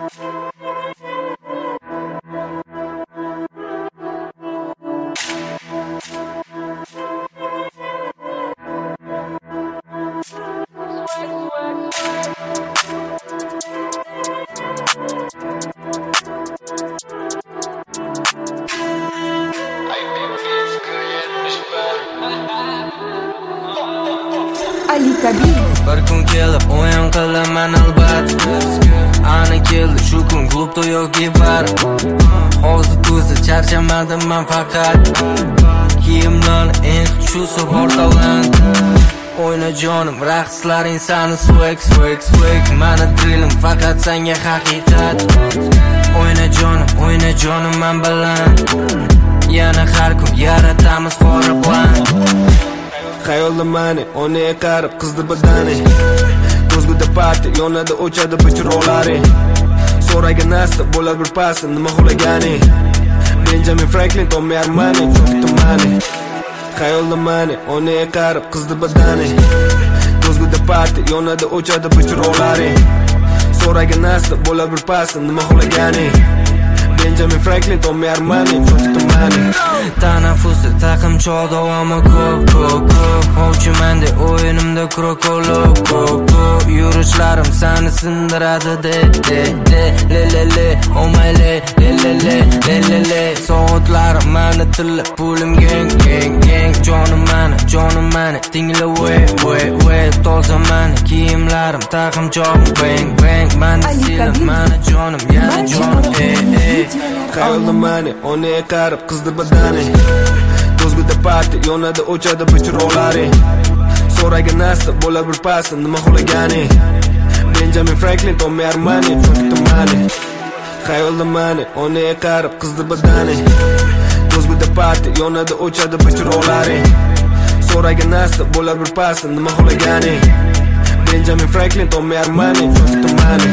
Ali Kabir. Bir kun kelib o'yin qilaman albat. Ana keldi shu kun klubda yoki bar. Hozir ko'zi charchamadim men faqat. Kiyimlarni eng shu portalan. O'yna jonim, raqslaring sani swag. Mani dilim faqat senga haqiqat. O'yna jonim men bilan. Yana har kun yaratamiz qora plan. Xayolda mani, ona qarib qizdir badani. Ko'zguda parti, yonida o'chadi bichiroqlari. So'ragan narsa bo'lar bir pasda, nima xohlagani. Benjamin Franklin, Tommy Armani, cho'kdi mani. Xayolda mani, ona qarib qizdir badani. Ko'zguda parti, yonida o'chadi bichiroqlari. So'ragan narsa bo'lar bir pasda, nima xohlagani. Benjamin Franklin, Tommy Armani, cho'kdi mani. Tanaffusda taqim choq davomi ko'p. Ovchimanda o'yinimda krokolok. Yurishlarim sani sindiradi de. Le oh my le. Soatlarim mani tilla, pulim gang. Jonim mani, tingla way. Toza mani, kiyimlarim taqim choq bang. Mani silim, mani jonim, yana jonim. Xayolda mani, ona qarib qizdir badani. Ko'zguda parti, yonida o'chadi bichiroqlari. So'ragan narsa bo'lar bir pasda, nima xohlagani. Benjamin Franklin, Tommy Armani, cho'kdi mani. Xayolda mani, ona qarib qizdir badani. Ko'zguda parti, yonida o'chadi bichiroqlari. So'ragan narsa bo'lar bir pasda, nima xohlagani. Benjamin Franklin, Tommy Armani, cho'kdi mani.